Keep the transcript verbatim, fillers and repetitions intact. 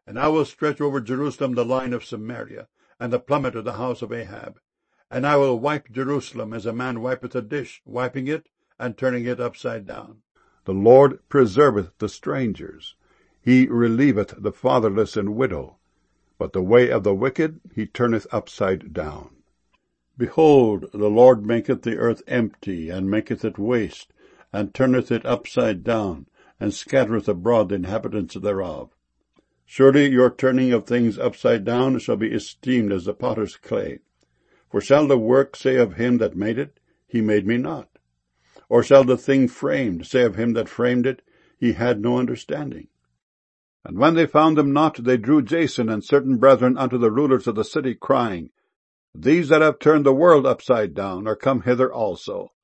And I will stretch over Jerusalem the line of Samaria, and the plummet of the house of Ahab. And I will wipe Jerusalem as a man wipeth a dish, wiping it and turning it upside down. The Lord preserveth the strangers. He relieveth the fatherless and widow. But the way of the wicked he turneth upside down. Behold, the Lord maketh the earth empty, and maketh it waste, and turneth it upside down, and scattereth abroad the inhabitants thereof. Surely your turning of things upside down shall be esteemed as the potter's clay. For shall the work say of him that made it, He made me not? Or shall the thing framed say of him that framed it, He had no understanding? And when they found them not, they drew Jason and certain brethren unto the rulers of the city, crying, These that have turned the world upside down are come hither also.